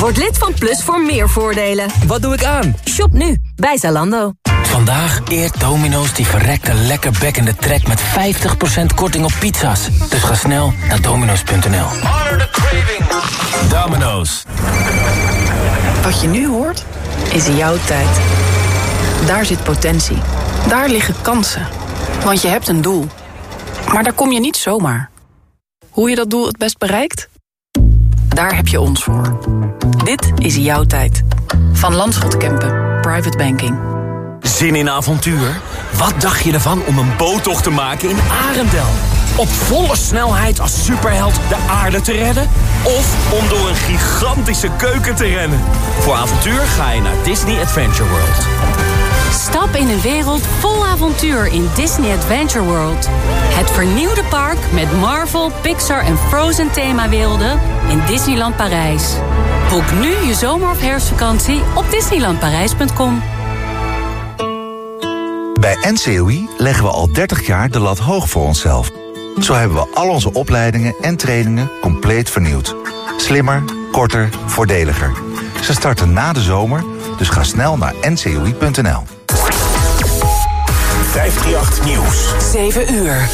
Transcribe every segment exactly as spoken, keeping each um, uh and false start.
Word lid van Plus voor meer voordelen. Wat doe ik aan? Shop nu bij Zalando. Vandaag eert Domino's die verrekte lekker bekkende trek met vijftig procent korting op pizza's. Dus ga snel naar domino's punt n l. Honor the craving. Domino's. Wat je nu hoort, is jouw tijd. Daar zit potentie. Daar liggen kansen. Want je hebt een doel. Maar daar kom je niet zomaar. Hoe je dat doel het best bereikt? Daar heb je ons voor. Dit is jouw tijd. Van Landschot Kempen. Private Banking. Zin in avontuur? Wat dacht je ervan om een boottocht te maken in Arendel? Op volle snelheid als superheld de aarde te redden? Of om door een gigantische keuken te rennen? Voor avontuur ga je naar Disney Adventure World. Stap in een wereld vol avontuur in Disney Adventure World. Het vernieuwde park met Marvel, Pixar en Frozen themawerelden in Disneyland Parijs. Boek nu je zomer- of herfstvakantie op disneyland parijs punt com. Bij N C O I leggen we al dertig jaar de lat hoog voor onszelf. Zo hebben we al onze opleidingen en trainingen compleet vernieuwd. Slimmer, korter, voordeliger. Ze starten na de zomer, dus ga snel naar n c o i punt n l. vijfhonderdachttien Nieuws. zeven uur.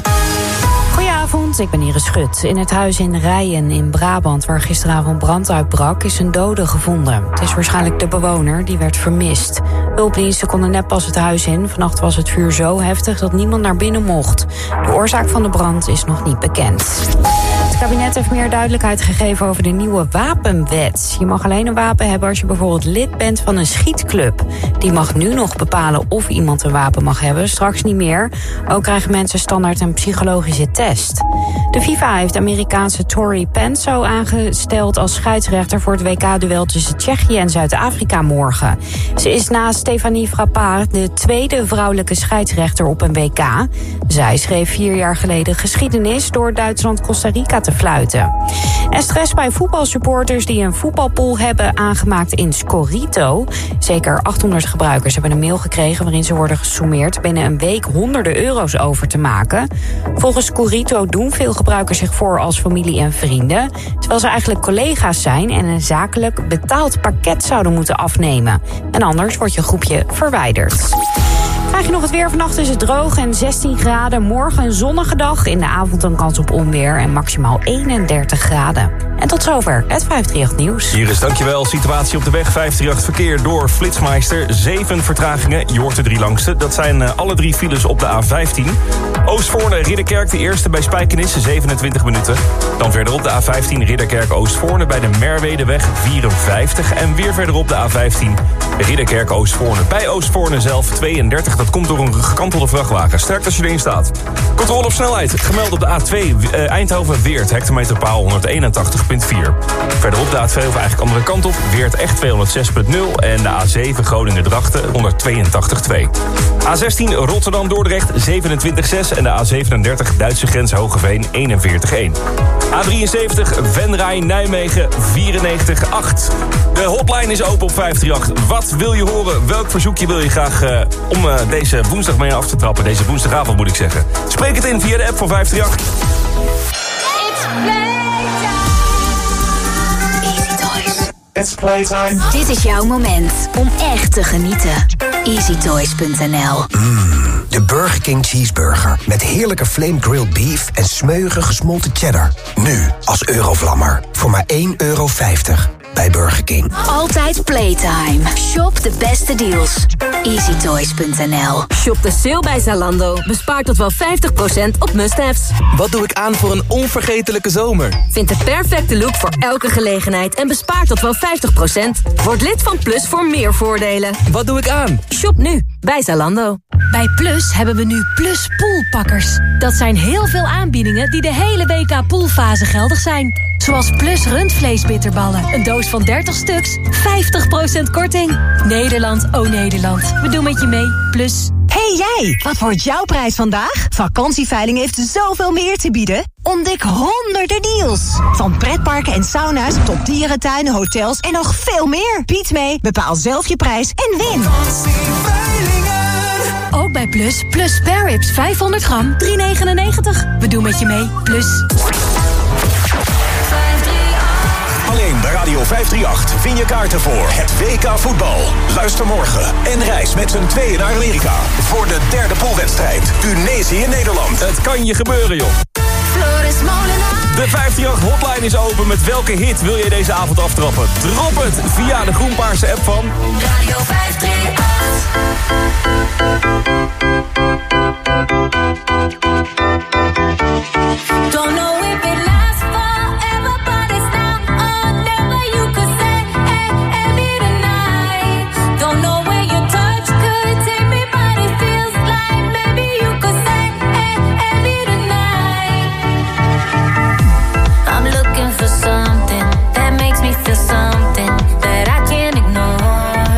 Goedenavond, ik ben Iris Schut. In het huis in Rijen in Brabant, waar gisteravond brand uitbrak, is een dode gevonden. Het is waarschijnlijk de bewoner, die werd vermist. Hulpdiensten konden net pas het huis in. Vannacht was het vuur zo heftig dat niemand naar binnen mocht. De oorzaak van de brand is nog niet bekend. Het kabinet heeft meer duidelijkheid gegeven over de nieuwe wapenwet. Je mag alleen een wapen hebben als je bijvoorbeeld lid bent van een schietclub. Die mag nu nog bepalen of iemand een wapen mag hebben, straks niet meer. Ook krijgen mensen standaard een psychologische test. De FIFA heeft Amerikaanse Tori Penso aangesteld als scheidsrechter voor het W K-duel tussen Tsjechië en Zuid-Afrika morgen. Ze is na Stefanie Frappard de tweede vrouwelijke scheidsrechter op een W K. Zij schreef vier jaar geleden geschiedenis door Duitsland-Costa Rica te fluiten. En stress bij voetbalsupporters die een voetbalpool hebben aangemaakt in Scorito. Zeker achthonderd gebruikers hebben een mail gekregen waarin ze worden gesommeerd binnen een week honderden euro's over te maken. Volgens Scorito doen veel gebruikers zich voor als familie en vrienden, terwijl ze eigenlijk collega's zijn en een zakelijk betaald pakket zouden moeten afnemen. En anders wordt je groepje verwijderd. Krijg je nog het weer? Vannacht is het droog en zestien graden. Morgen een zonnige dag. In de avond een kans op onweer en maximaal eenendertig graden. En tot zover het vijfhonderdachttien Nieuws. Hier is dankjewel. Situatie op de weg vijfhonderdachttien verkeer door Flitsmeister. Zeven vertragingen. Je hoort de drie langste. Dat zijn uh, alle drie files op de A vijftien. Oostvoorne, Ridderkerk, de eerste bij Spijkenisse, zevenentwintig minuten. Dan verderop de A vijftien, Ridderkerk, Oostvoorne bij de Merwedeweg, vierenvijftig. En weer verderop de A vijftien, Ridderkerk, Oostvoorne. Bij Oostvoorne zelf, tweeëndertig. Dat komt door een gekantelde vrachtwagen. Sterk als je erin staat. Controle op snelheid. Gemeld op de A twee, uh, Eindhoven-Weert, hectometerpaal honderdeenentachtig komma vier. Verderop de A twee, of eigenlijk andere kant op, Weert echt tweehonderdzes komma nul. En de A zeven, Groningen-Drachten, honderdtweeëntachtig komma twee. A zestien, Rotterdam-Dordrecht, zevenentwintig komma zes. En de A zevenendertig, Duitse grens Hogeveen, eenenveertig komma één. A drieënzeventig, Venray-Nijmegen, vierennegentig komma acht. De hotline is open op vijfhonderdachttien. Wat wil je horen? Welk verzoekje wil je graag uh, om uh, deze woensdag mee af te trappen? Deze woensdagavond moet ik zeggen. Spreek het in via de app van vijfhonderdachttien. It's playtime. Easy Toys. It's playtime. Dit is jouw moment om echt te genieten. easy toys punt n l. Mm, de Burger King Cheeseburger. Met heerlijke flame grilled beef en smeuige gesmolten cheddar. Nu als Eurovlammer. Voor maar één euro vijftig. Bij Burger King. Altijd playtime. Shop de beste deals. easy toys punt n l. Shop de sale bij Zalando. Bespaar tot wel vijftig procent op must-haves. Wat doe ik aan voor een onvergetelijke zomer? Vind de perfecte look voor elke gelegenheid en bespaar tot wel vijftig procent. Word lid van Plus voor meer voordelen. Wat doe ik aan? Shop nu bij Zalando. Bij Plus hebben we nu Plus Poolpakkers. Dat zijn heel veel aanbiedingen die de hele W K poolfase geldig zijn. Zoals Plus rundvleesbitterballen. Een doos van dertig stuks, vijftig procent korting. Nederland, oh Nederland. We doen met je mee. Plus. Hey jij, wat wordt jouw prijs vandaag? Vakantieveiling heeft zoveel meer te bieden. Ontdek honderden deals. Van pretparken en sauna's tot dierentuinen, hotels en nog veel meer. Bied mee, bepaal zelf je prijs en win. Ook bij Plus. Plus spare ribs vijfhonderd gram, drie negenennegentig. We doen met je mee. Plus. Alleen bij Radio Radio vijfhonderdachtendertig win je kaarten voor het W K voetbal. Luister morgen en reis met z'n tweeën naar Amerika voor de derde poolwedstrijd. Tunesië-Nederland. Het kan je gebeuren, joh. De vijfhonderdachtendertig hotline is open. Met welke hit wil je deze avond aftrappen? Drop het via de groenpaarse app van Radio vijfhonderdachtendertig. Don't know if it lasts forever, but it's now or never. You could say, hey, hey, me tonight. Don't know where your touch could take me, but it feels like maybe you could say, hey, hey, me tonight. I'm looking for something that makes me feel something that I can't ignore.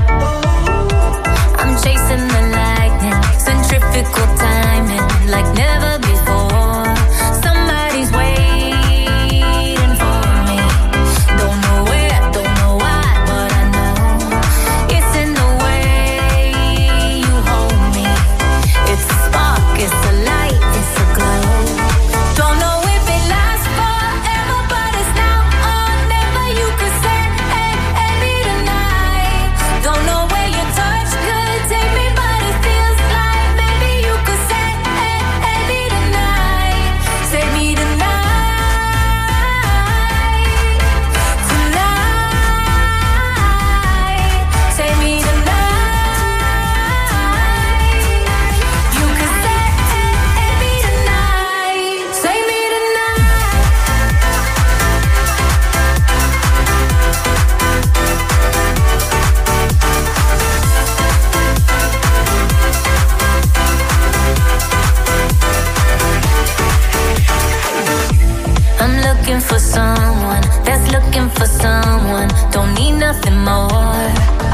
I'm chasing the lightning, centrifugal timing, like never before. Somebody's waiting for me. Don't know where, don't know why, but I know it's in the way you hold me. It's a spark, it's a light, it's a glow. Don't know if it lasts forever, but it's now or never. You could say, hey, hey, me tonight. Don't know where your touch could take me, but it feels like maybe you could say, hey, hey, me tonight. Say me tonight. Tonight. Say me tonight. You could say, hey, hey, me tonight. Say me tonight. I'm looking for someone that's looking for someone. Don't need nothing more.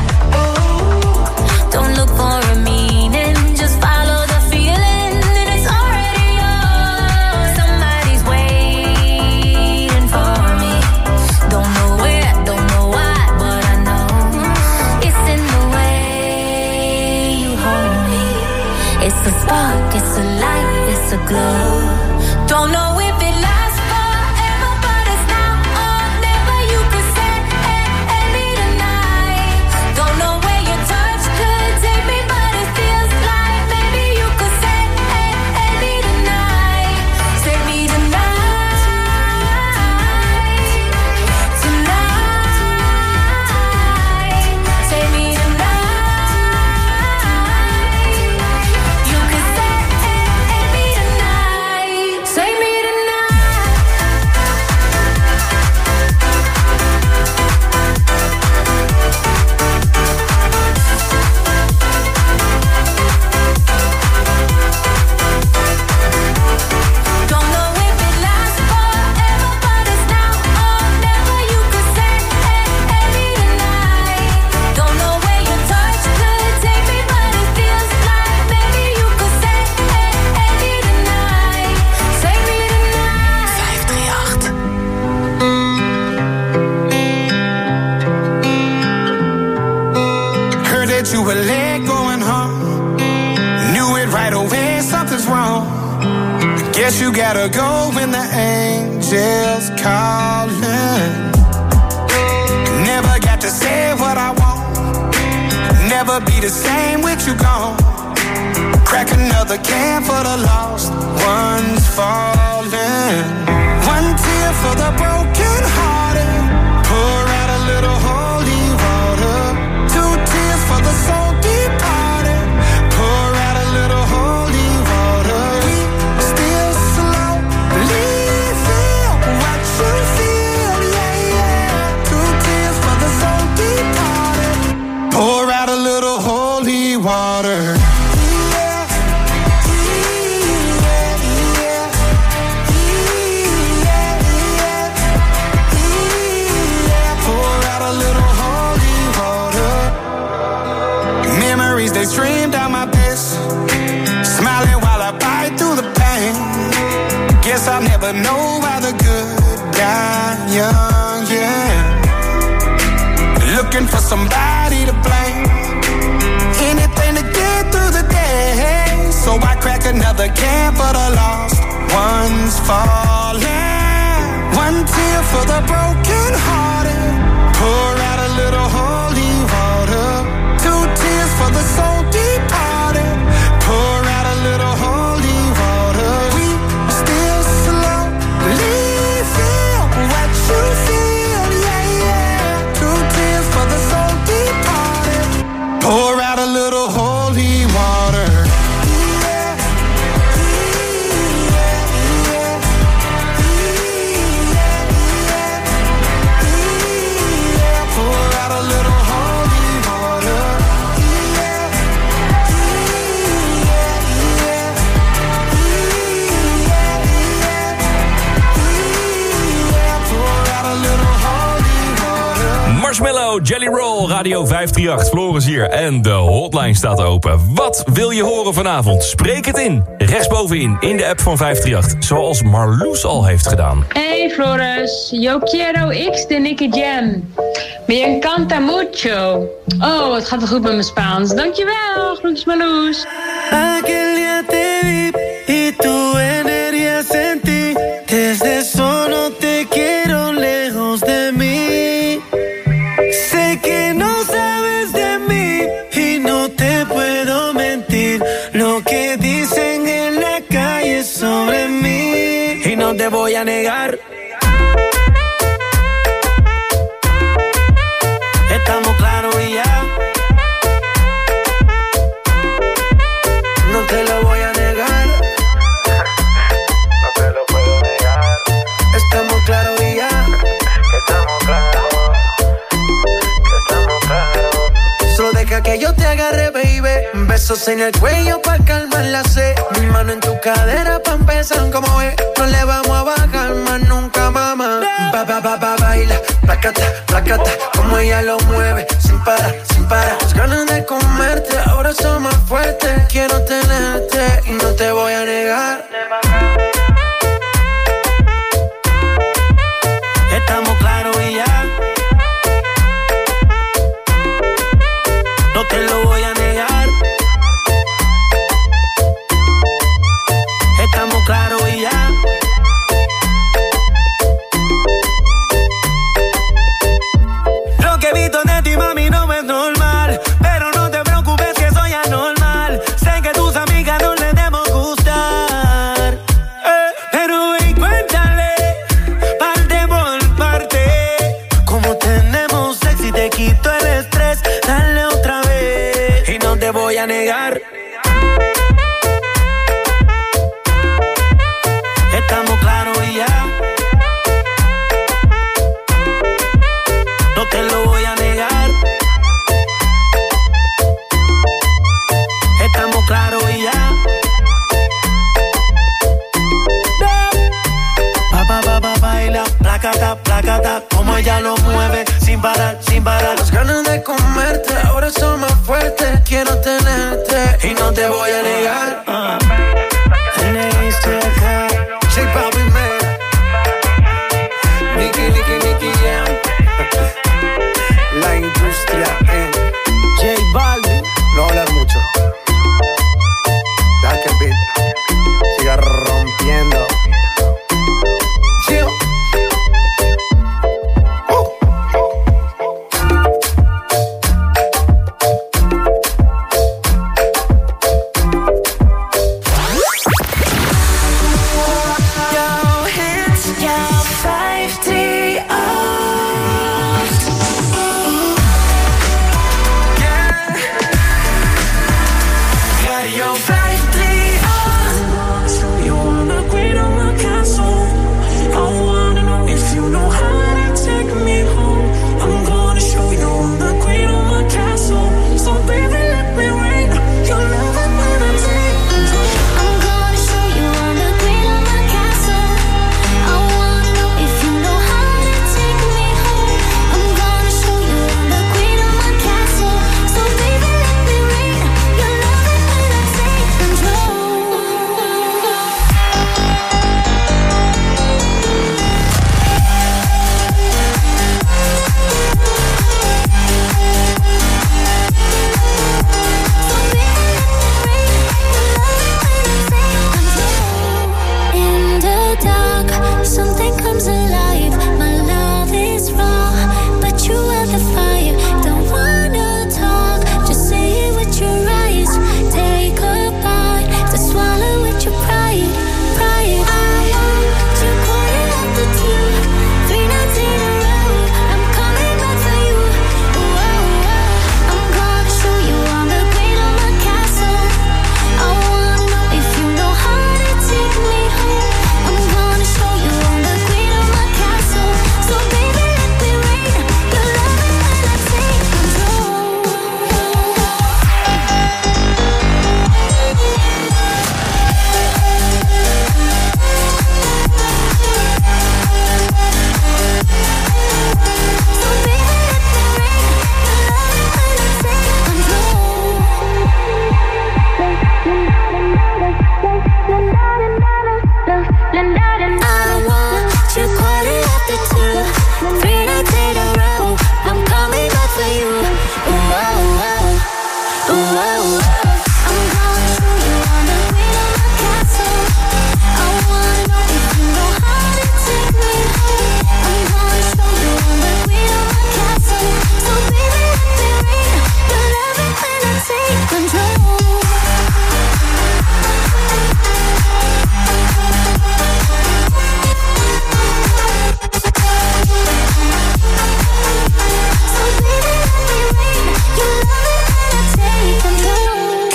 Don't look for a meaning, just follow the feeling, and it's already yours. Somebody's waiting for me. Don't know where, don't know why, but I know it's in the way you hold me. It's a spark, it's a light, it's a glow. Don't know if it lasts forever, but it's now or never. You could say, hey, hey, me tonight. Don't know where your touch could take me, but it feels like maybe you could say, hey, hey, me tonight. Say me tonight. Tonight. Say me tonight. You could say, hey, hey, me tonight. Say me tonight. Don't know if it lasts forever, but it's now or never. You could say, hey, hey, me tonight. Don't know where your touch could take me, but it feels like maybe you could say, hey, hey, me tonight. Say me tonight. vijfhonderdachtendertig. Heard that you were late going home. Knew it right away, something's wrong. Guess you gotta go when the angels calling. Never got to say what I want. Never be the same with you gone. Crack another can for the lost ones falling. One tear for the broken hearted. Pour out a little holy water. Two tears for the soul departed. Pour out a little holy water. We still slowly feel what you feel, yeah, yeah. Two tears for the soul departed. Pour out a little holy water. They stream down my face, smiling while I bite through the pain. Guess I'll never know why the good die young, yeah. Looking for somebody to blame, anything to get through the day. So I crack another can for the lost ones falling. One tear for the broken hearted. Pour out a little holy water. Two tears for the soul departed. Pour out a little holy water. We still slowly feel what you feel, yeah, yeah. Two tears for the soul departed. Pour out a little holy water. Marshmallow, Jelly Roll, Radio vijf drie acht, Floris hier en de hotline staat open. Wat wil je horen vanavond? Spreek het in. Rechtsbovenin, in de app van vijf drie acht, zoals Marloes al heeft gedaan. Hey Floris, yo quiero X de Nicky Jam. Me encanta mucho. Oh, het gaat wel goed met mijn Spaans. Dankjewel, groetjes Marloes. Aquel día te vi y tu energía sentí. Desde eso no te quiero lejos de mí. Sé que no sabes de mí y no te puedo mentir. Lo que dicen en la calle sobre mí y no te voy a negar. Estamos claros y ya. No te lo voy a negar. No te lo puedo negar. Estamos claros y ya. Estamos claros. Estamos claros. Solo deja que yo te agarre, baby. Besos en el cuello pa' calmar la sed. Mi mano en tu cadera pa' empezar, como ves. No le vamos a bajar más nunca, mamá. Ba, ba, ba, ba, baila. Placata, placata. Como ella lo mueve. Sin parar, sin parar. Las ganas de comerte ahora son más fuertes. Quiero tenerte y no te voy a negar. Estamos claros y ya. No te lo voy a negar. Estamos claros y ya. Lo que he visto de ti, mami, no es normal. Pero no te preocupes que soy anormal. Sé que tus amigas no les debemos gustar. Eh, pero ven, cuéntale, parte por parte. Como tenemos sexo y te quito el estrés. Dale otra vez y no te voy a negar. Estamos claros y ya. No te lo voy a negar. Estamos claros y ya. Pa, pa, pa, pa, baila, placata, placata. Como ella lo mueve, sin parar, sin parar. Las ganas de comerte ahora son más fuertes. Quiero tenerte y no te voy a negar. uh. J Balvin, man. Nicky, Nicky, Nicky Jam. La industria en J Balvin. No hablar mucho. Deja que el beat siga rompiendo. Chill.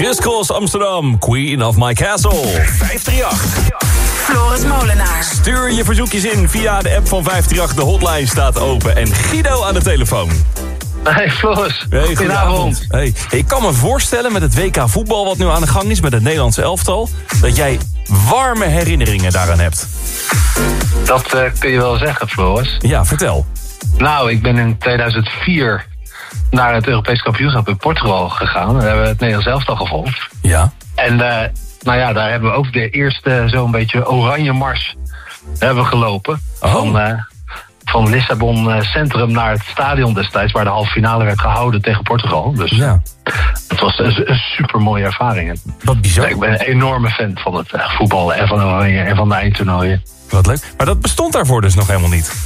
Chris Cross Amsterdam, Queen of My Castle. vijf drie acht. Floris Molenaar. Stuur je verzoekjes in via de app van vijf drie acht. De hotline staat open. En Guido aan de telefoon. Hey Floris, hey, goedenavond. Hey. Ik kan me voorstellen met het W K voetbal wat nu aan de gang is... met het Nederlandse elftal... dat jij warme herinneringen daaraan hebt. Dat uh, kun je wel zeggen, Floris. Ja, vertel. Nou, ik ben in tweeduizend vier naar het Europees kampioenschap in Portugal gegaan. Daar hebben we het Nederlands elftal gevolgd. Ja. En uh, nou ja, daar hebben we ook de eerste zo'n beetje oranje mars hebben we gelopen. Oh. Van, uh, van Lissabon uh, Centrum naar het stadion destijds... waar de halve finale werd gehouden tegen Portugal. Dus ja. Het was een, een super mooie ervaring. Wat bizar. Ik ben een enorme fan van het uh, voetballen en van oranje en van de eindtoernooien. Wat leuk. Maar dat bestond daarvoor dus nog helemaal niet.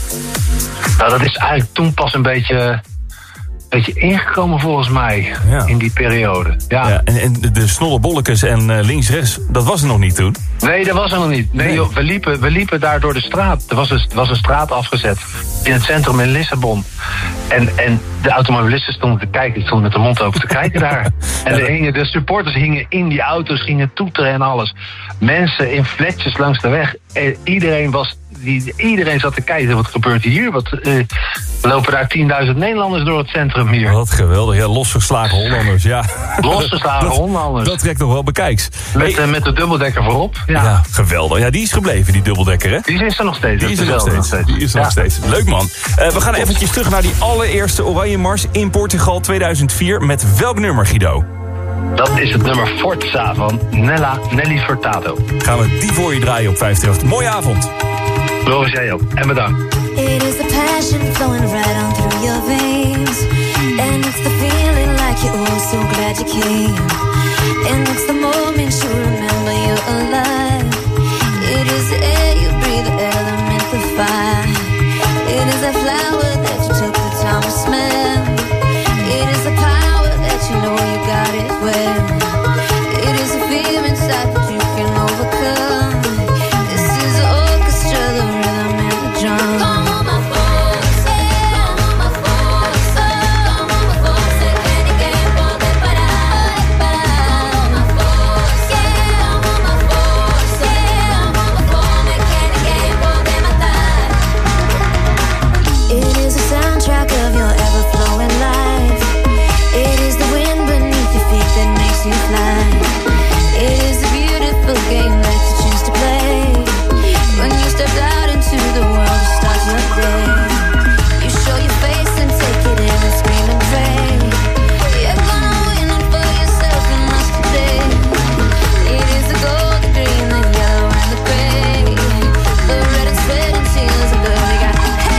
Nou, dat is eigenlijk toen pas een beetje, beetje ingekomen volgens mij, ja. in die periode. Ja. Ja, en, en de snollebolletjes en uh, links-rechts, dat was er nog niet toen? Nee, dat was er nog niet. Nee, nee. Joh, we, liepen, we liepen daar door de straat. Er was een, er was een straat afgezet in het centrum in Lissabon. En, en de automobilisten stonden te kijken, die stonden met de mond open te kijken daar. En de, hingen, de supporters hingen in die auto's, gingen toeteren en alles. Mensen in fletjes langs de weg. En iedereen was... Die, iedereen zat te kijken, wat gebeurt hier? Wat, uh, we lopen daar tienduizend Nederlanders door het centrum hier. Wat geweldig, ja, losgeslagen Hollanders, ja. Losgeslagen dat, Hollanders. Dat trekt nog wel bekijks. Met, hey. uh, met de dubbeldekker voorop. Ja. ja, geweldig. Ja, die is gebleven, die dubbeldekker, hè? Die is er nog steeds. Die is er nog steeds. nog steeds. Die is er ja. nog steeds. Leuk, man. Uh, we gaan eventjes terug naar die allereerste Oranje Mars in Portugal tweeduizend vier. Met welk nummer, Guido? Dat is het nummer Forza van Nella Nelly Furtado. Gaan we die voor je draaien op vijf drie acht. Mooie avond. Floris, jij ook. En bedankt. It is the passion flowing right on through your veins. And it's the feeling like you're oh so glad you came. And it's the moment you remember you're alive. It is the air you breathe, the element, the fire. It is the flower that you took the time to smell. It is the power that you know you got it well. It is the fear inside that you can overcome. This is the orchestra, the rhythm and the drum. Come on, my folks, come on, my folks, come on, my folks, que ninguém pode parar, parar. My folks, come on, my folks, come on, my fome, que ninguém pode matar. It is the soundtrack of your ever-flowing life. It is the wind beneath your feet that makes you fly. It is a beautiful game that you choose to play. When you step out into the world, it starts your day. You show your face and take it in and scream and pray. You're gonna win it for yourself and must today. It is the gold, the green, the yellow and the gray. The red and sweat and tears and blood we got.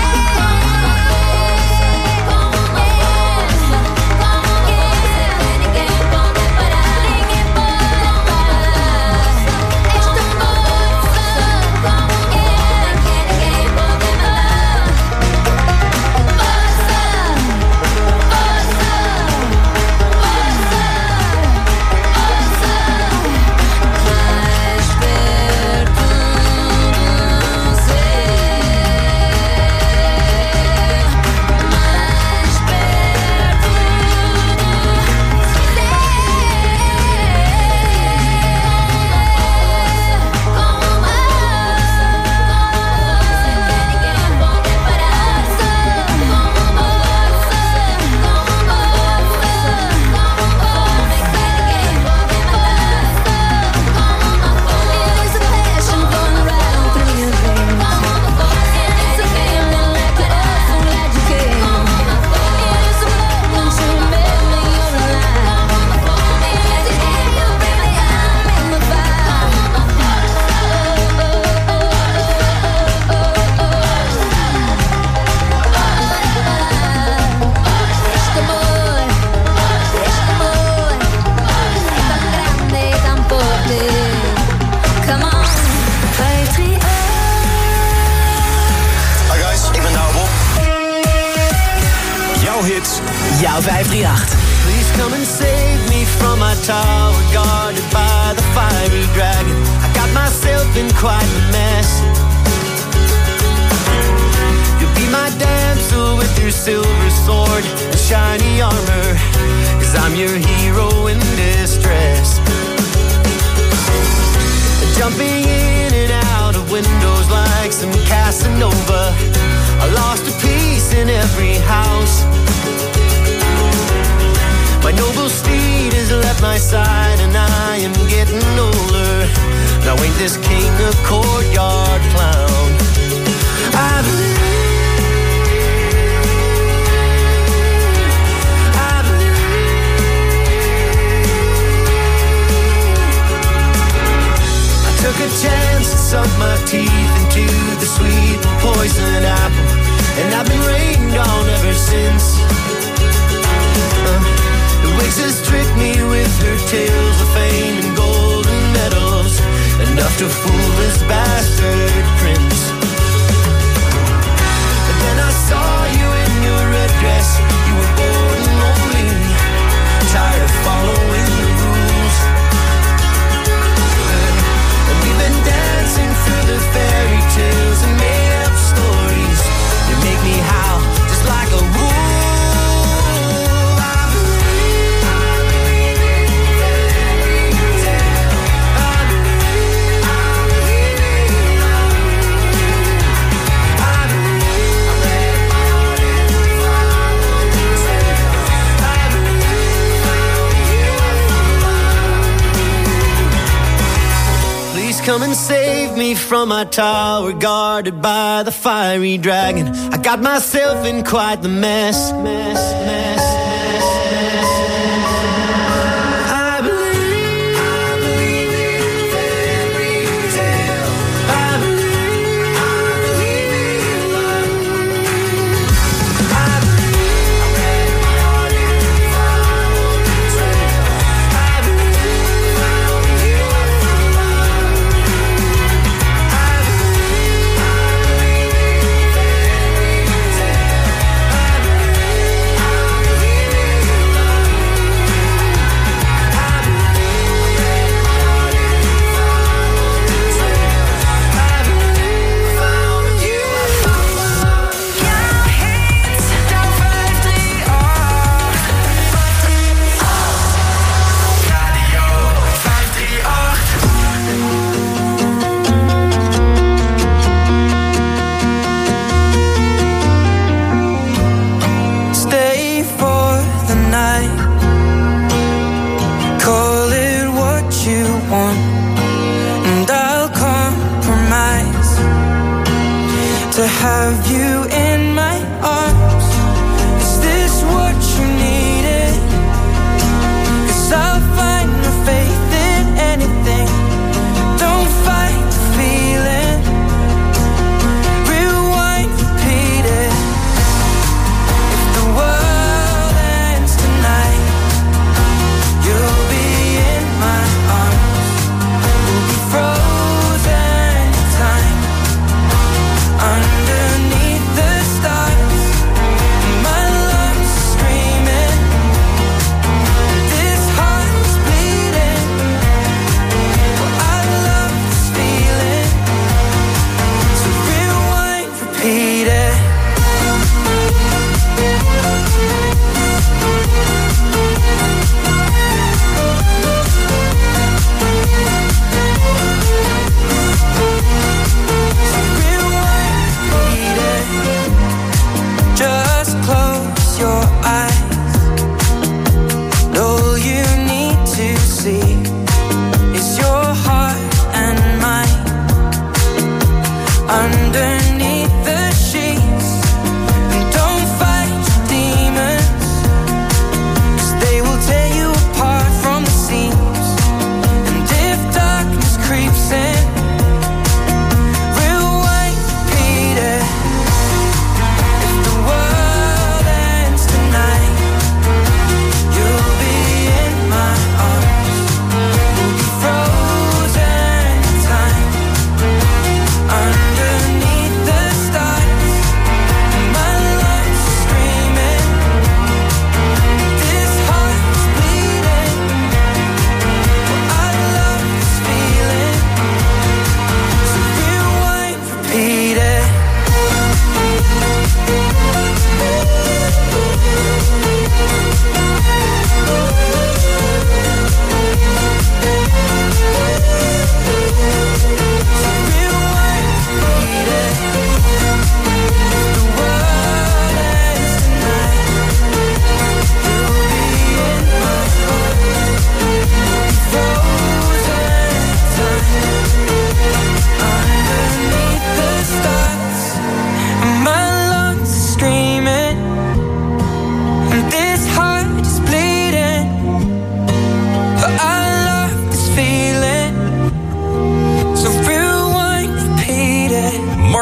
Jouw vijf drie acht. Please come and save me from my tower, guarded by the fiery dragon. I got myself in quite a mess. You'll be my damsel with your silver sword and shiny armor, 'cause I'm your hero in distress. jumping in and out of windows like some Casanova. I lost a piece in every house. My noble steed has left my side and I am getting older. Now ain't this king a courtyard clown? I believe, I believe. I took a chance and sunk my teeth into the sweet and poison apple, and I've been rained on ever since. uh, The Wicks has tricked me with her tales of fame and golden medals, enough to fool this bastard prince. But then I saw you in your red dress. You were bored and lonely, tired of following the rules. And we've been dancing through the fairy tales and made up stories. You make me howl just like a wolf. Come and save me from my tower guarded by the fiery dragon. I got myself in quite the mess, mess, mess, mess, mess. I believe, I believe in fairy tale. I believe, I believe in love. I believe, I read my heart and followed the trail. I believe, found you for love.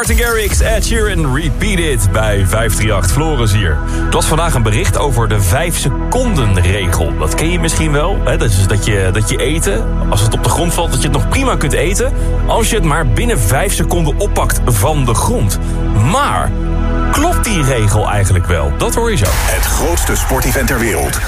Martin Garrix, Ed Sheeran, Repeat It bij vijf drie acht. Floris hier. Het was vandaag een bericht over de vijf seconden regel. Dat ken je misschien wel. Hè? Dat is dat je, dat je eten, als het op de grond valt, dat je het nog prima kunt eten, als je het maar binnen vijf seconden oppakt van de grond. Maar klopt die regel eigenlijk wel? Dat hoor je zo. Het grootste sportevent ter wereld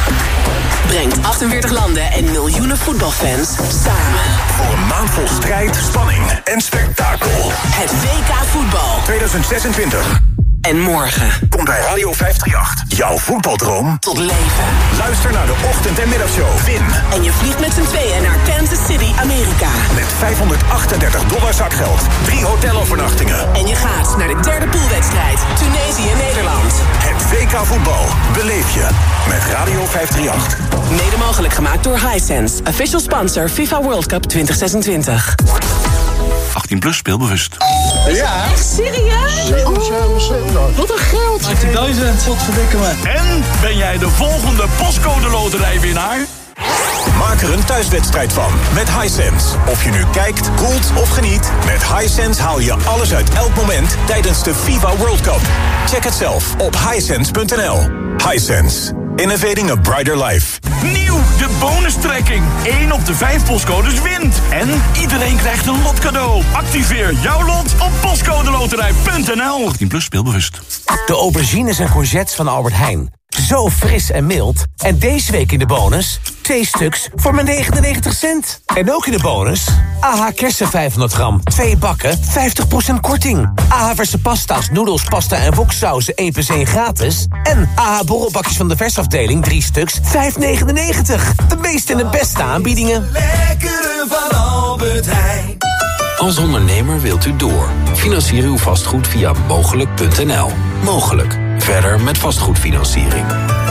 brengt achtenveertig landen en miljoenen voetbalfans samen. Voor een maand vol strijd, spanning en spektakel. Het W K voetbal tweeduizend zesentwintig. En morgen komt bij Radio vijf drie acht. Jouw voetbaldroom tot leven. Luister naar de ochtend- en middagshow. Win. En je vliegt met z'n tweeën naar Kansas City, Amerika. Met vijfhonderdachtendertig dollar zakgeld. Drie hotelovernachtingen. En je gaat naar de derde poolwedstrijd. Tunesië-Nederland. Het W K voetbal beleef je met Radio vijf drie acht. Mede mogelijk gemaakt door Hisense. Official sponsor FIFA World Cup twintig zesentwintig. achttien plus, speelbewust. Ja. Echt serieus? Oh, wat een geld. achttien.000. Wat verdikken me. En ben jij de volgende postcode loterijwinnaar? Maak er een thuiswedstrijd van met Hisense. Of je nu kijkt, koelt of geniet, met Hisense haal je alles uit elk moment tijdens de FIFA World Cup. Check het zelf op hisense punt n l. Hisense. Innovating a brighter life. Nieuw, de bonustrekking. één op de vijf postcodes wint. En iedereen krijgt een lot cadeau. Activeer jouw lot op postcodeloterij punt n l. achttien plus, speelbewust. De aubergines en courgettes van Albert Heijn. Zo fris en mild. En deze week in de bonus twee stuks voor maar negenennegentig cent. En ook in de bonus A H kersen vijfhonderd gram. Twee bakken, vijftig procent korting. A H verse pasta's, noedels, pasta en woksauzen één plus één gratis. En A H borrelbakjes van de versafdeling, drie stuks, vijf negenennegentig. De meeste en de beste aanbiedingen. Lekkere van Albert Heijn. Als ondernemer wilt u door. Financier uw vastgoed via mogelijk punt n l. Mogelijk. Verder met vastgoedfinanciering.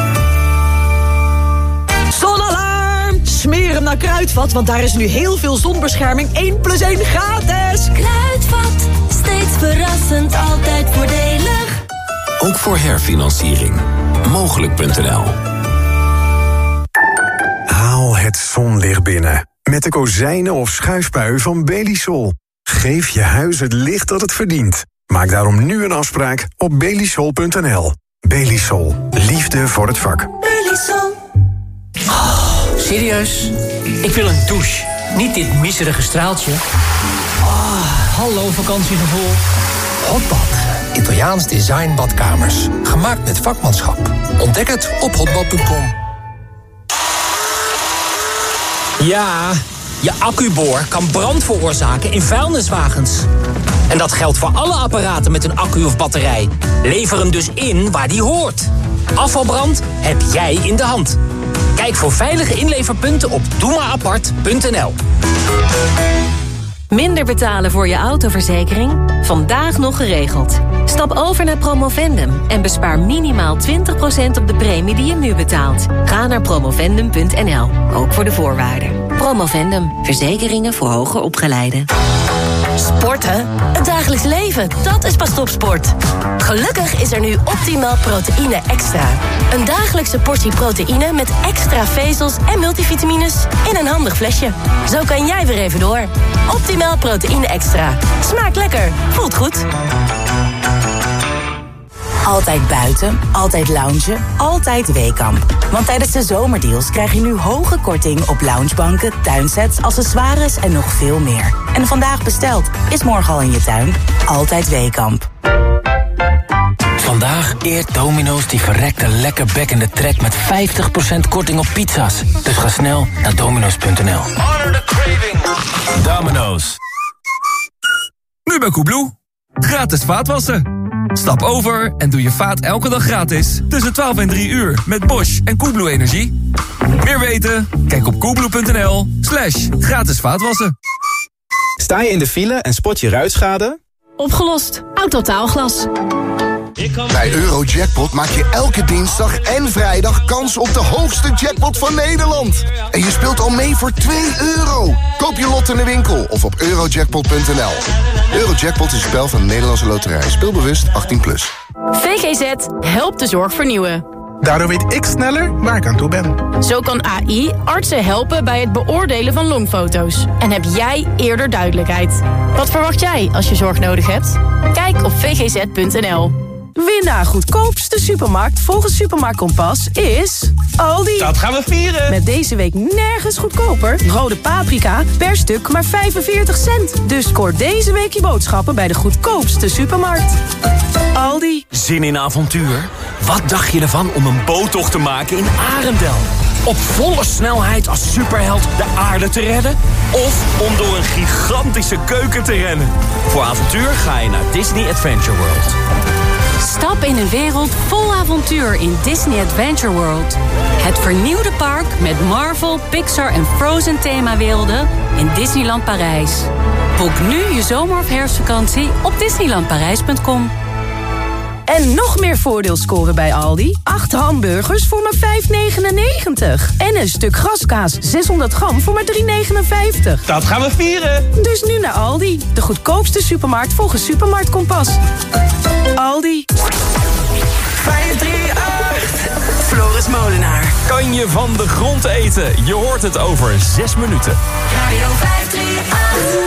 Zonalarm! Smeer hem naar Kruidvat, want daar is nu heel veel zonbescherming één plus één gratis. Kruidvat, steeds verrassend, altijd voordelig. Ook voor herfinanciering. mogelijk punt n l. Haal het zonlicht binnen met de kozijnen of schuifpui van Belisol. Geef je huis het licht dat het verdient. Maak daarom nu een afspraak op belisol punt n l. Belisol. Liefde voor het vak. Belisol. Oh, serieus? Ik wil een douche. Niet dit miserige straaltje. Oh, hallo vakantiegevoel. Hotbad. Italiaans design badkamers. Gemaakt met vakmanschap. Ontdek het op hotbad punt com. Ja, je accuboor kan brand veroorzaken in vuilniswagens. En dat geldt voor alle apparaten met een accu of batterij. Lever hem dus in waar die hoort. Afvalbrand heb jij in de hand. Kijk voor veilige inleverpunten op doe maar apart punt n l. Minder betalen voor je autoverzekering? Vandaag nog geregeld. Stap over naar Promovendum en bespaar minimaal twintig procent op de premie die je nu betaalt. Ga naar promovendum punt n l, ook voor de voorwaarden. Promovendum, verzekeringen voor hoger opgeleiden. Sporten? Het dagelijks leven, dat is pas topsport. Gelukkig is er nu Optimal Proteïne Extra. Een dagelijkse portie proteïne met extra vezels en multivitamines in een handig flesje. Zo kan jij weer even door. Optimal Proteïne Extra. Smaakt lekker, voelt goed. Altijd buiten, altijd loungen, altijd Weekamp. Want tijdens de zomerdeals krijg je nu hoge korting op loungebanken, tuinsets, accessoires en nog veel meer. En vandaag besteld, is morgen al in je tuin. Altijd Weekamp. Vandaag eert Domino's die verrekte lekker bek in de trek met vijftig procent korting op pizza's. Dus ga snel naar dominos punt n l. Domino's. Nu bij Koebloe. Gratis vaatwassen. Stap over en doe je vaat elke dag gratis. Tussen twaalf en drie uur met Bosch en Koebloe Energie. Meer weten? Kijk op koebloe punt n l slash gratis vaatwassen. Sta je in de file en spot je ruitschade? Opgelost. Autotaalglas. Bij Eurojackpot maak je elke dinsdag en vrijdag kans op de hoogste jackpot van Nederland. En je speelt al mee voor twee euro. Koop je lot in de winkel of op eurojackpot punt n l. Eurojackpot is een spel van de Nederlandse Loterij. Speelbewust achttien plus. V G Z helpt de zorg vernieuwen. Daardoor weet ik sneller waar ik aan toe ben. Zo kan A I artsen helpen bij het beoordelen van longfoto's. En heb jij eerder duidelijkheid. Wat verwacht jij als je zorg nodig hebt? Kijk op v g z punt n l. Winnaar goedkoopste supermarkt volgens Supermarkt Kompas is Aldi. Dat gaan we vieren. Met deze week nergens goedkoper. Rode paprika per stuk maar vijfenveertig cent. Dus scoor deze week je boodschappen bij de goedkoopste supermarkt. Aldi. Zin in avontuur? Wat dacht je ervan om een boottocht te maken in Arendel? Op volle snelheid als superheld de aarde te redden? Of om door een gigantische keuken te rennen? Voor avontuur ga je naar Disney Adventure World. Stap in een wereld vol avontuur in Disney Adventure World. Het vernieuwde park met Marvel, Pixar en Frozen themawerelden in Disneyland Parijs. Boek nu je zomer- of herfstvakantie op disneyland parijs punt com. En nog meer voordeel scoren bij Aldi. acht hamburgers voor maar vijf negenennegentig. En een stuk graskaas zeshonderd gram voor maar drie negenenvijftig. Dat gaan we vieren. Dus nu naar Aldi. De goedkoopste supermarkt volgens Supermarkt Kompas. Aldi. vijf drie acht. Floris Molenaar. Kan je van de grond eten? Je hoort het over zes minuten. Radio vijf drie acht.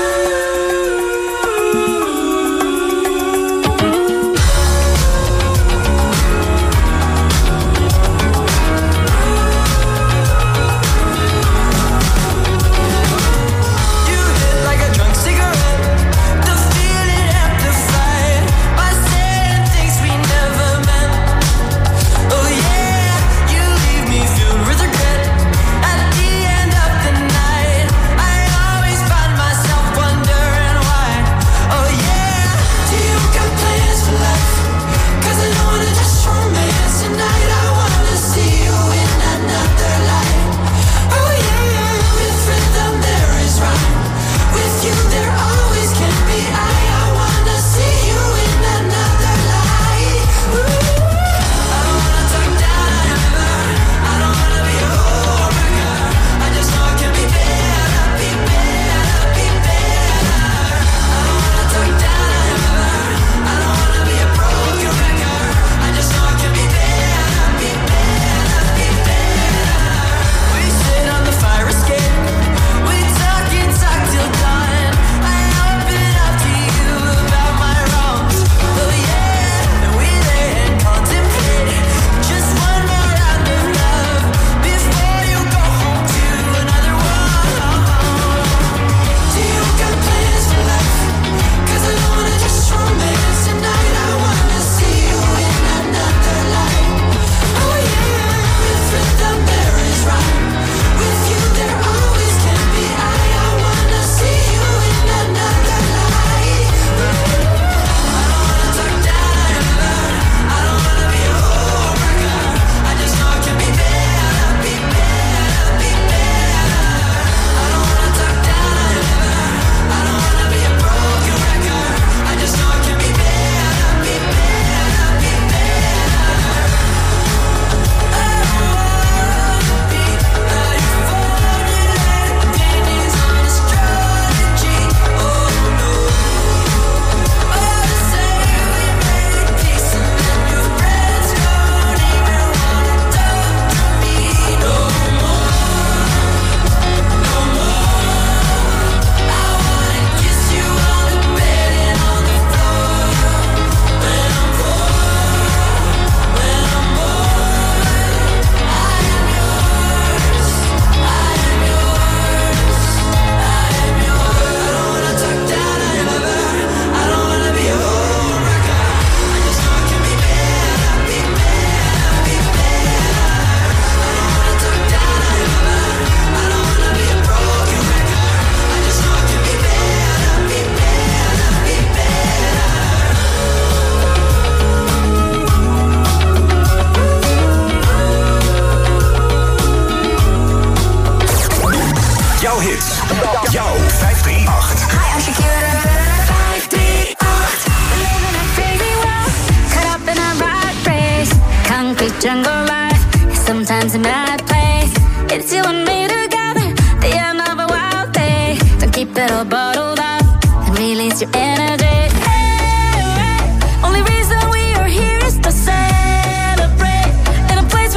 jungle life. Sometimes a mad place. It's you and me together. The end of a wild day. Don't keep it all bottled up and release your energy. Hey, hey. Only reason we are here is to celebrate in a place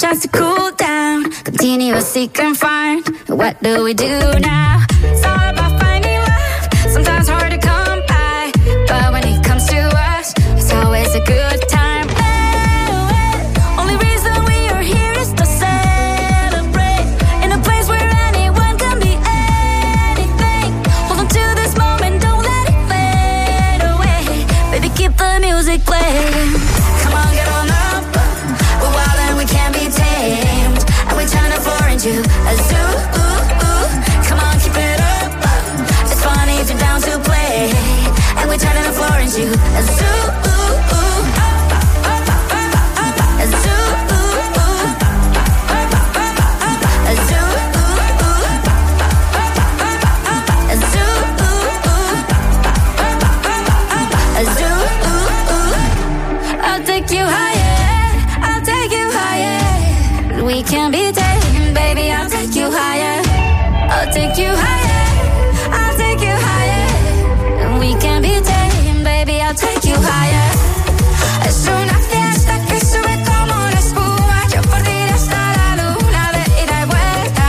chance to cool down. Continue seek and find. What do we do now? It's all about finding love. Sometimes hard to come by, but when it comes to us, it's always a good time. Oh, oh. Only reason we are here is to celebrate in a place where anyone can be anything. Hold on to this moment, don't let it fade away. Baby, keep the music playing. Come on, get on up. We're wild and we can't be tamed, and we turn the floor into a zoo. Come on, keep it up. It's funny if you're down to play, and we're turning the floor into a zoo. A zoo. A zoo. A zoo. A zoo. I'll take you higher. I'll take you higher. We can be taken, baby. I'll take you higher. I'll take you higher. I'll take you higher. We can be taken, baby. I'll take you higher. Es una fiesta que sube como la espuma. Yo por ti hasta la luna de ida y vuelta.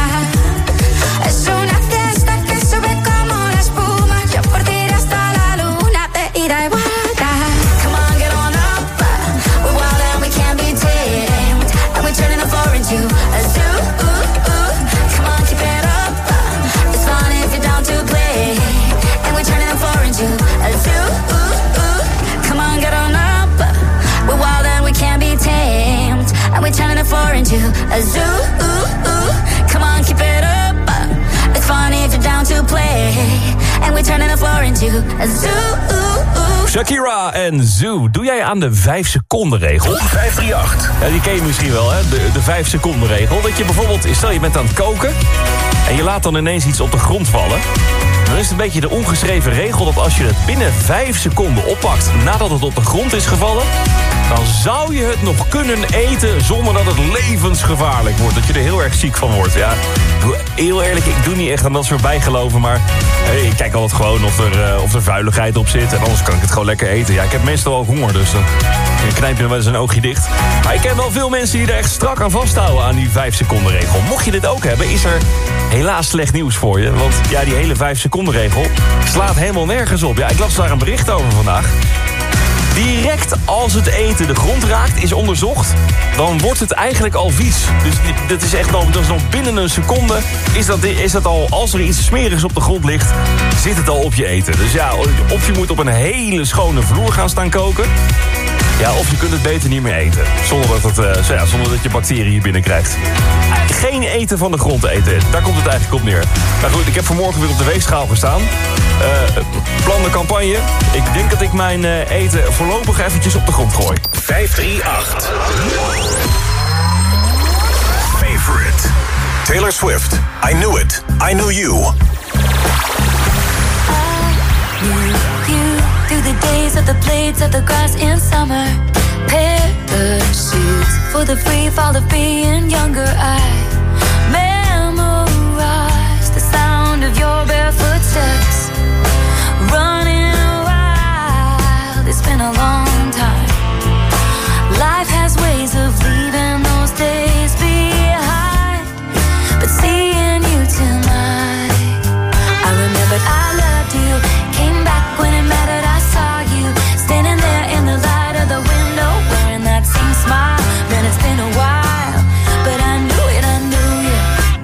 Es una fiesta que sube como la espuma. Yo por ti hasta la luna de ida y vuelta. Come on, get on up. We're wild and we can't be tamed, and we're turning the floor into a zoo. Come on, keep it up. It's fun if you're down to play, and we're turning the floor into a zoo. Come on, get on up. We're wild and we can't be tamed, and we're turning the floor into a zoo. Come on, keep it up. It's fun if you're down to play, and we're turning the floor into a zoo. Shakira en Zoo. Doe jij aan de vijf seconden regel? vijf drie acht. Ja, die ken je misschien wel, hè? De, de vijf seconden regel. Dat je bijvoorbeeld, stel je bent aan het koken en je laat dan ineens iets op de grond vallen. Dan is het een beetje de ongeschreven regel dat als je het binnen vijf seconden oppakt nadat het op de grond is gevallen, dan zou je het nog kunnen eten zonder dat het levensgevaarlijk wordt. Dat je er heel erg ziek van wordt. Ja, heel eerlijk, ik doe niet echt aan dat soort bijgeloven, maar hey, ik kijk altijd gewoon of er, uh, of er vuiligheid op zit. En anders kan ik het gewoon lekker eten. Ja, ik heb meestal ook honger, dus dan knijp je wel eens een oogje dicht. Maar ik ken wel veel mensen die er echt strak aan vasthouden aan die vijf seconden regel. Mocht je dit ook hebben, is er helaas slecht nieuws voor je. Want ja, die hele vijf seconden regel slaat helemaal nergens op. Ja, ik las daar een bericht over vandaag. Direct als het eten de grond raakt, is onderzocht, dan wordt het eigenlijk al vies. Dus dat is echt al, dat is nog binnen een seconde, is dat, is dat al, als er iets smerigs op de grond ligt, zit het al op je eten. Dus ja, of je moet op een hele schone vloer gaan staan koken, ja, of je kunt het beter niet meer eten. Zonder dat, het, uh, ja, zonder dat je bacteriën binnenkrijgt. Geen eten van de grond eten, daar komt het eigenlijk op neer. Maar goed, ik heb vanmorgen weer op de weegschaal gestaan. Uh, plan de campagne. Ik denk dat ik mijn uh, eten voorlopig eventjes op de grond gooi. vijf drie acht. Favorite. Taylor Swift. I knew it. I knew you. I knew you through the days of the blades of the grass in summer. Parachutes for the free fall of being younger. I memorized the sound of your barefoot steps. Running wild, it's been a long time. Life has ways of leaving those days behind, but seeing you tonight, I remembered I loved you. Came back when it mattered, I saw you standing there in the light of the window, wearing that same smile. Man, it's been a while, but I knew it, I knew you.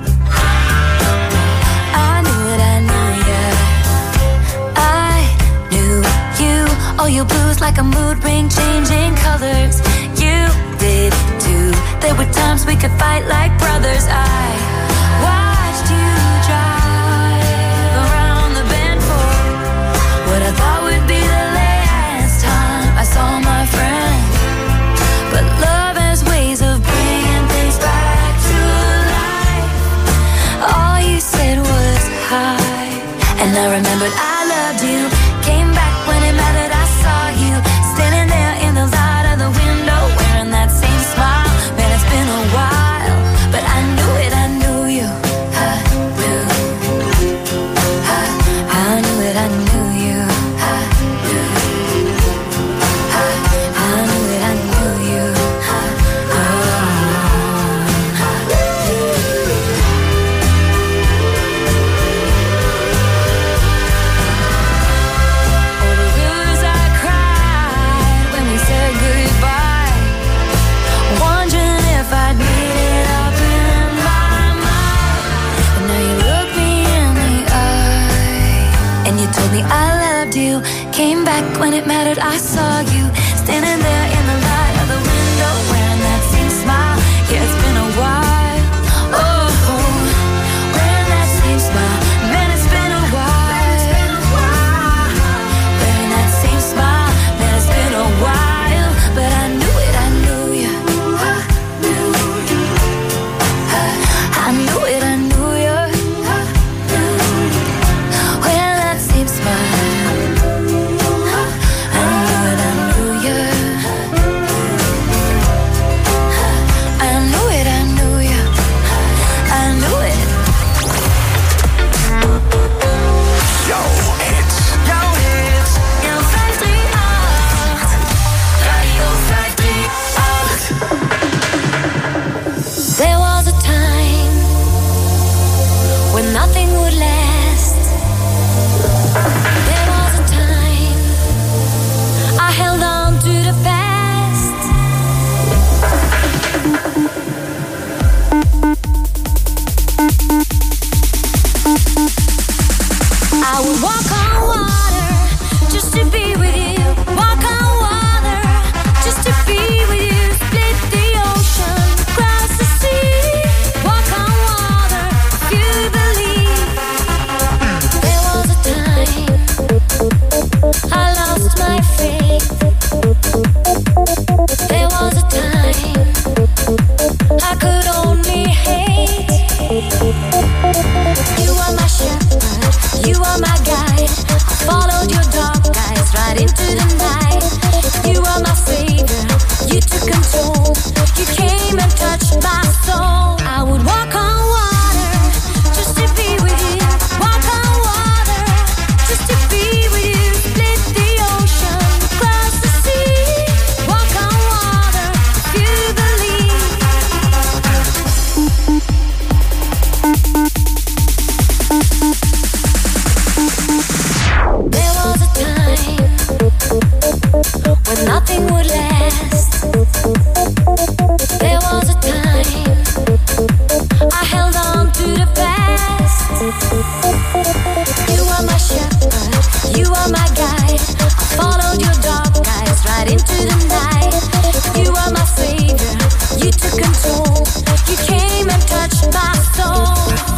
I knew it, I knew you. I knew you. All your blues like a mood ring, changing colors. You did too. There were times we could fight like brothers. I watched you drive around the bend for what I thought would be the last time I saw my friend. But love has ways of bringing things back to life. All you said was hi, and I remembered I loved you. Came back when it mattered, I saw you standing there in the light of the window, wearing that same smile. Man, it's been a while, but I knew it, when it mattered, I saw you standing there in the light of the window, wearing that same smile. Yeah, it's been a while. Oh, wearing that same smile. Man, it's been a while. Wearing that same smile. Man, it's been a while. But I knew it, I knew you. I knew it, I knew you. Wearing that same smile. I knew it, I knew you. I knew it, I knew you. I knew it. Jouw hits. Jouw hits. In vijf drie acht. Radio vijf drie acht. There was a time when nothing would last. There was a time I held on to the past. I would walk on water just to be with you. Walk on water just to be with you. Split the ocean, cross the sea. Walk on water if you believe. There was a time I lost my faith. There was a time I could only hate. You are my shepherd, you are my guide. I followed your dark eyes right into the night. You are my savior, you took control. You came and touched my soul. I would walk on water just to be with you. Walk on water just to be with you. Split the ocean, cross the sea. Walk on water if you believe. There was a time when nothing would last. There was a time I held on to the past. You are my shepherd, you are my guide. I followed your dark eyes right into the night. You are my savior, you took control. You came and touched my soul.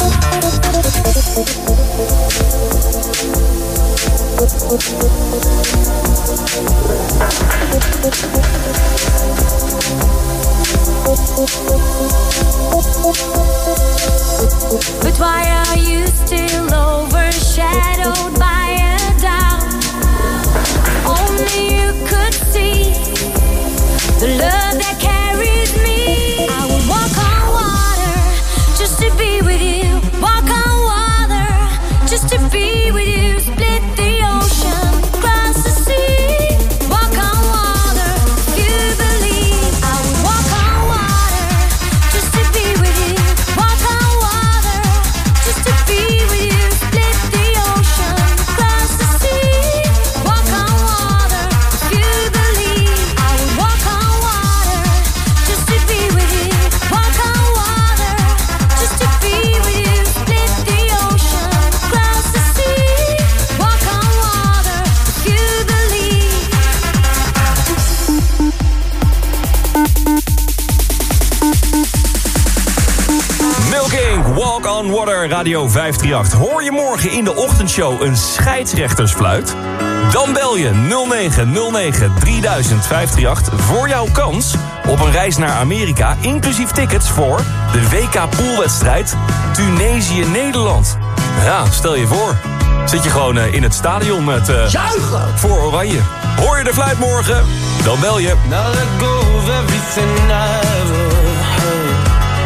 But why are you still overshadowed by a doubt? Only you could see the love that carries me. I would walk on water just to be with you. Walk on water just to be with you. Split the ocean, cross the sea. Walk on water if you believe. I would walk on water just to be with you. Walk on water just to be with you. Split the ocean, cross the sea. Walk on water if you believe. I would walk on water just to be with you. Walk on water just to be with you. Split the ocean, cross the sea. Walk on water if you believe. Milking, Walk on Water, Radio vijf drie acht. Hoor je morgen in de ochtendshow een scheidsrechtersfluit? Dan bel je nul negen nul negen drie duizend vijf drie acht voor jouw kans op een reis naar Amerika, inclusief tickets voor de W K poolwedstrijd Tunesië-Nederland. Ja, stel je voor. Zit je gewoon uh, in het stadion met uh, Zuigen! voor Oranje. Hoor je de fluit morgen? Dan bel je. Now let go of everything I ever heard.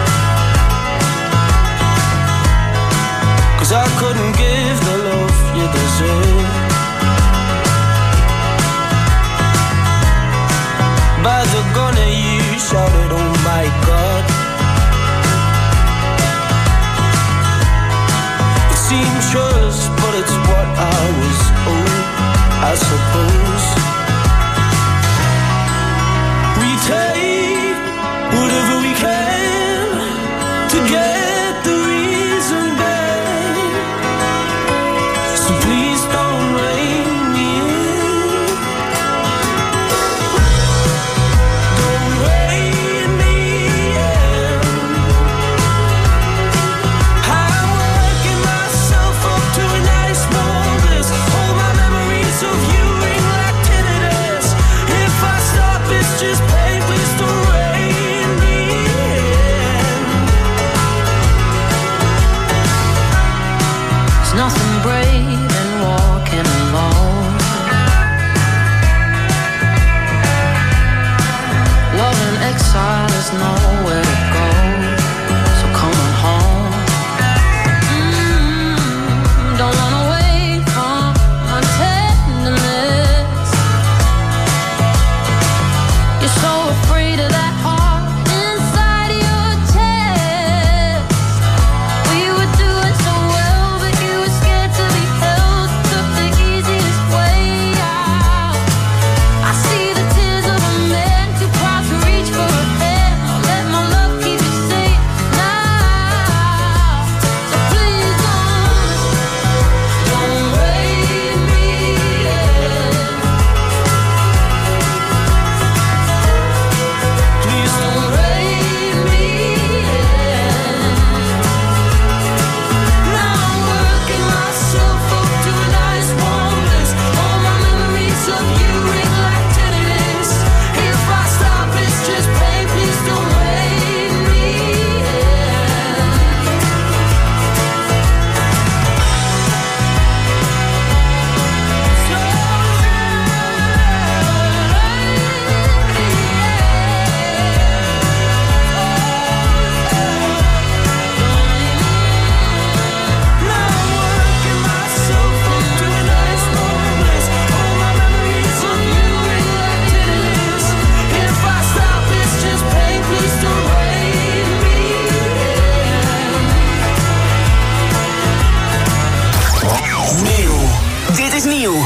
'Cause I couldn't give the love you deserve. By the gun that you shouted, oh my God. It seems just, but it's what I was owed, I suppose. We take whatever we can to get the reason back. So please don't rein me in.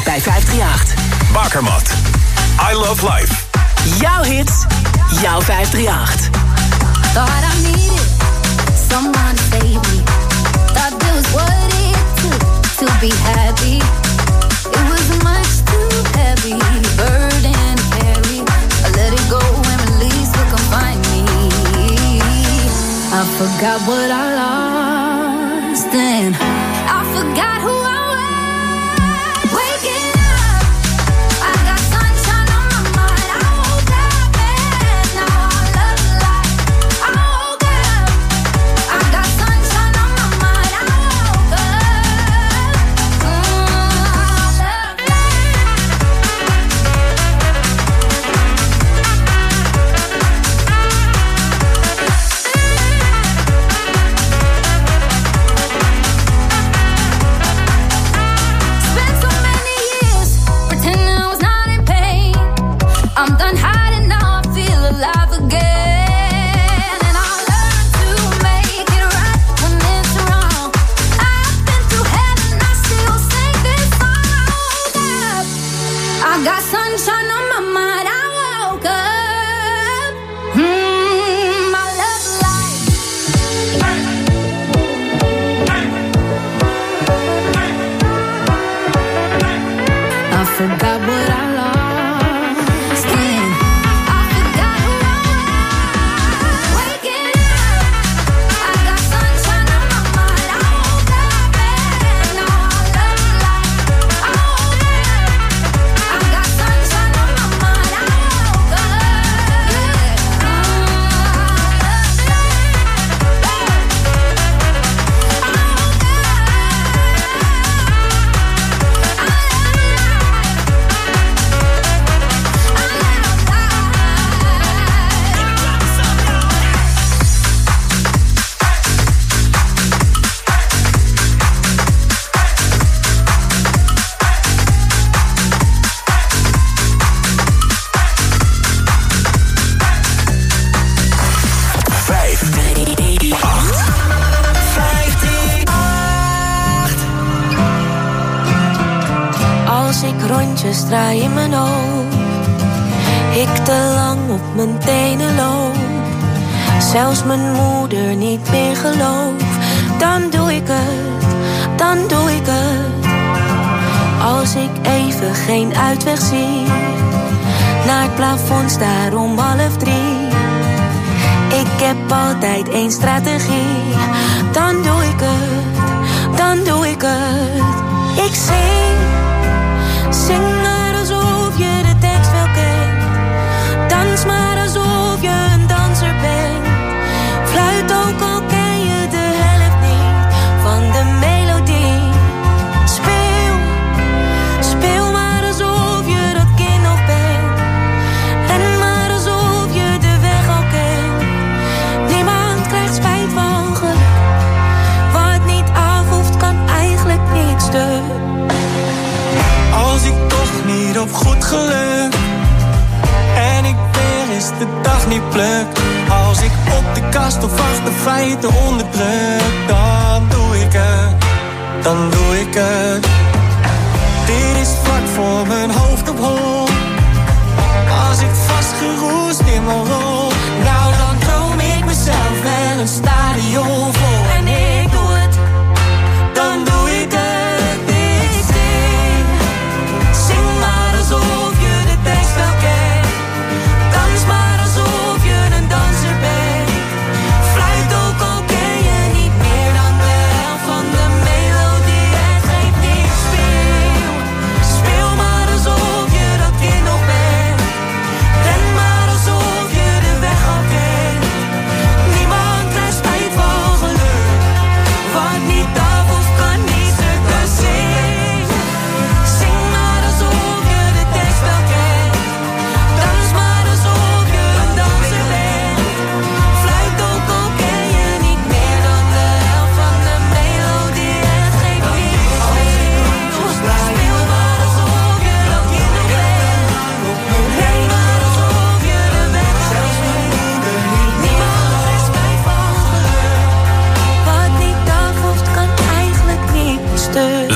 bij vijf drie acht. Bakermat. I Love Life. Jouw hits, jouw vijf drie acht. Thought I needed someone to save me. Thought that was what it took to be happy. It was much too heavy, burden to carry. I let it go and release what confined me. I forgot what I lost and I forgot who I was. Waking up, I got sunshine on my mind. I woke up and now I love life. I woke up, I got sunshine on my mind. I woke up, mm, I love Spent so many years pretending I was not in pain. I'm done hiding now, I feel alive again. And I learned to make it right when it's wrong. I've been through hell and I still sing this song. I woke up, I got sunshine on my mind. I woke up, mm, I love life. I forgot what I lost and I forgot who I was. Waking up, I got sunshine on my mind. I woke up and now I love life. I woke up, I got sunshine on my mind. I woke up, yeah. I love vijf drie acht. vijf drie acht. Als ik rondjes draai in mijn hoofd, ik te lang op mijn tenen loop, zelfs mijn moeder niet meer gelooft, dan doe ik het, dan doe ik het. Als ik even geen uitweg zie, naar het plafond staar om half drie. Ik heb altijd één strategie, dan doe ik het, dan doe ik het. Ik zing, zing maar alsof je de tekst wel kent. Dans maar alsof je een danser bent. Fluit ook al ken je de helft niet van de melodie. Speel, speel maar alsof je dat kind nog bent. Ren maar alsof je de weg al kent. Niemand krijgt spijt van geluk. Wat niet af hoeft kan eigenlijk niet stuk. Als ik toch niet op goed geluk en ik weer eens de dag niet pluk. Als ik op de kast of achter feiten onderdruk, dan doe ik het, dan doe ik het. Dit is vlak voor mijn hoofd op hol. Als ik vastgeroest in mijn rol, nou dan droom ik mezelf wel een stadion vol. En ik doe het, dan doe ik het. Ik zing, zing maar alsof je de tekst wel kent. Dans maar alsof je een danser bent. Fluit ook al ken je niet meer dan de helft van de melodie. Het geeft niks, speel, speel maar alsof je dat kind nog bent. Ren maar alsof je de weg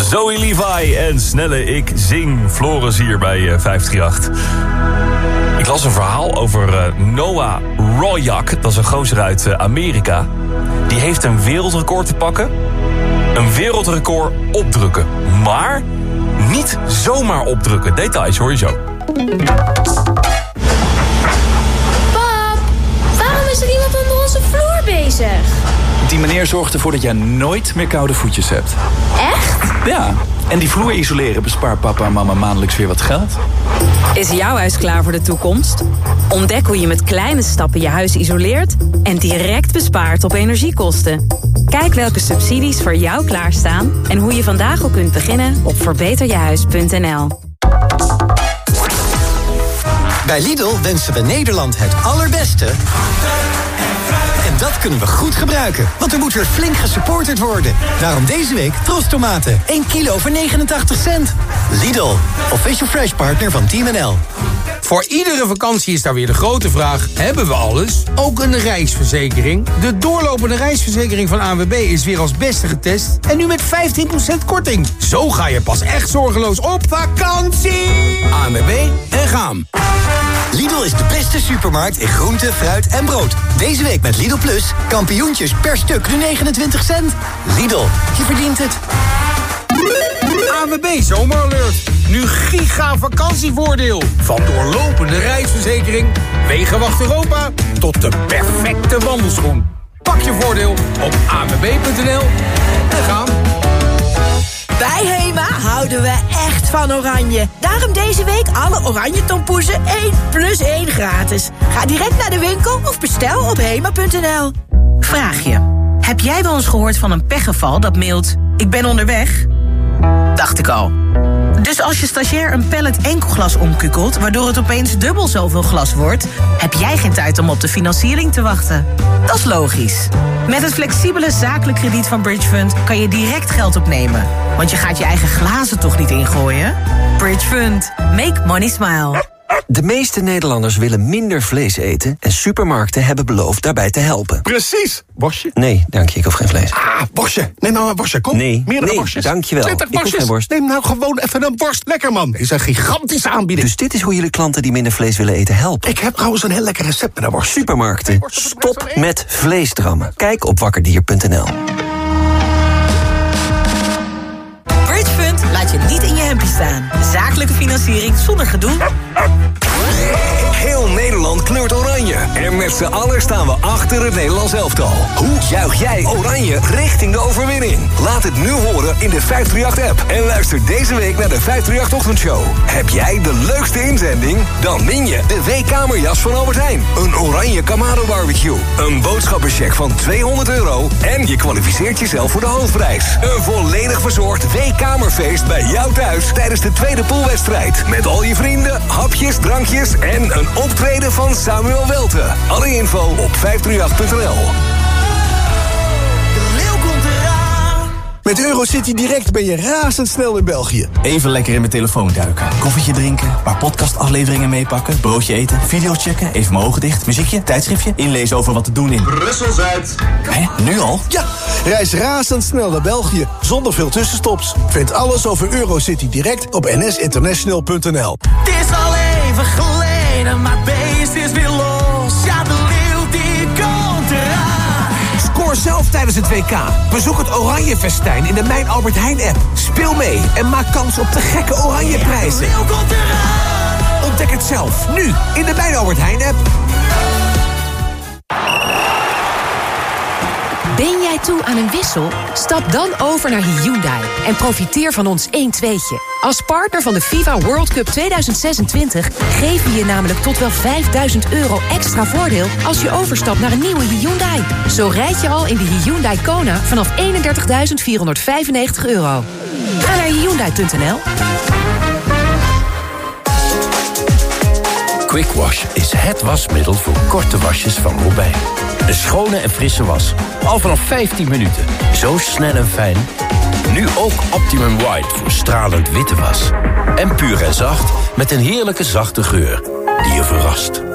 Zoe Levi en Snelle Ik Zing. Floris hier bij uh, vijf drie acht. Ik las een verhaal over uh, Noah Royak. Dat is een gozer uit uh, Amerika. Die heeft een wereldrecord te pakken. Een wereldrecord opdrukken. Maar niet zomaar opdrukken. Details hoor je zo. Pap, waarom is er iemand onder onze vloer bezig? Die meneer zorgt ervoor dat jij nooit meer koude voetjes hebt. Echt? Ja, en die vloer isoleren bespaart papa en mama maandelijks weer wat geld. Is jouw huis klaar voor de toekomst? Ontdek hoe je met kleine stappen je huis isoleert en direct bespaart op energiekosten. Kijk welke subsidies voor jou klaarstaan en hoe je vandaag al kunt beginnen op verbeter je huis punt n l. Bij Lidl wensen we Nederland het allerbeste. En dat kunnen we goed gebruiken, want er moet weer flink gesupporterd worden. Daarom deze week Tros tomaten, één kilo voor negenentachtig cent. Lidl, official fresh partner van Team N L. Voor iedere vakantie is daar weer de grote vraag: hebben we alles? Ook een reisverzekering? De doorlopende reisverzekering van A N W B is weer als beste getest en nu met vijftien procent korting. Zo ga je pas echt zorgeloos op vakantie. A N W B en gaan. Lidl is de beste supermarkt in groente, fruit en brood. Deze week met Lidl Plus, kampioentjes per stuk nu negenentwintig cent. Lidl, je verdient het. A N W B Zomeralert. Nu giga vakantievoordeel. Van doorlopende reisverzekering, Wegenwacht Europa tot de perfecte wandelschoen. Pak je voordeel op a n w b punt n l en gaan. Bij Hema houden we echt van oranje. Daarom deze week alle oranje tompoezen één plus één gratis. Ga direct naar de winkel of bestel op hema punt n l. Vraag je, heb jij wel eens gehoord van een pechgeval dat mailt: ik ben onderweg? Dacht ik al. Dus als je stagiair een pallet enkelglas omkukelt, waardoor het opeens dubbel zoveel glas wordt, heb jij geen tijd om op de financiering te wachten. Dat is logisch. Met het flexibele zakelijk krediet van Bridge Fund kan je direct geld opnemen. Want je gaat je eigen glazen toch niet ingooien? Bridge Fund. Make money smile. De meeste Nederlanders willen minder vlees eten en supermarkten hebben beloofd daarbij te helpen. Precies. Worstje? Nee, dank je, ik hoef geen vlees. Ah, worstje. Neem nou een worstje, kom. Nee, meerdere nee, worstjes. dank je wel. twintig Ik hoef worstjes. geen worst. Neem nou gewoon even een worst. Lekker, man. Is een gigantische aanbieding. Dus dit is hoe je de klanten die minder vlees willen eten helpt. Ik heb trouwens een heel lekker recept met een worst. Supermarkten, stop met vleesdrammen. Kijk op wakkerdier punt n l. Bridge Fund laat je niet in je hempje staan. Zakelijke financiering zonder gedoe. Heel Nederland kleurt oranje. En met z'n allen staan we achter het Nederlands elftal. Hoe juich jij oranje richting de overwinning? Laat het nu horen in de vijf drie acht-app. En luister deze week naar de vijf drie acht-ochtendshow. Heb jij de leukste inzending? Dan win je de W-kamerjas van Albert Heijn. Een oranje Kamado barbecue. Een boodschappencheck van tweehonderd euro. En je kwalificeert jezelf voor de hoofdprijs. Een volledig verzorgd W-kamerfeest bij jou thuis tijdens de tweede poolwedstrijd. Met al je vrienden, hapjes, drankjes en een optreden van Samuel Welte. Alle info op vijf drie acht punt n l. Met Eurocity Direct ben je razendsnel in België. Even lekker in mijn telefoon duiken. Koffietje drinken, een paar podcastafleveringen meepakken, broodje eten, video's checken, even mijn ogen dicht, muziekje, tijdschriftje, inlezen over wat te doen in Brussel-Zuid. Hé, nu al? Ja, reis razendsnel naar België, zonder veel tussenstops. Vind alles over Eurocity Direct op n s international punt n l. Het is al even geleden, maar beest is weer los. Ja, de leeuw die komt eraan. Scoor zelf tijdens het W K. Bezoek het Oranje Festijn in de Mijn Albert Heijn app. Speel mee en maak kans op de gekke Oranje prijzen. Ja, de leeuw komt eraan. Ontdek het zelf, nu, in de Mijn Albert Heijn app. Ben jij toe aan een wissel? Stap dan over naar Hyundai en profiteer van ons één tweetje. Als partner van de FIFA World Cup tweeduizend zesentwintig geven we je namelijk tot wel vijfduizend euro extra voordeel als je overstapt naar een nieuwe Hyundai. Zo rijd je al in de Hyundai Kona vanaf eenendertigduizend vierhonderdvijfennegentig euro. Ga naar hyundai punt n l. Quick Wash is het wasmiddel voor korte wasjes van Robijn. Een schone en frisse was. Al vanaf vijftien minuten. Zo snel en fijn. Nu ook Optimum White voor stralend witte was. En puur en zacht met een heerlijke zachte geur die je verrast.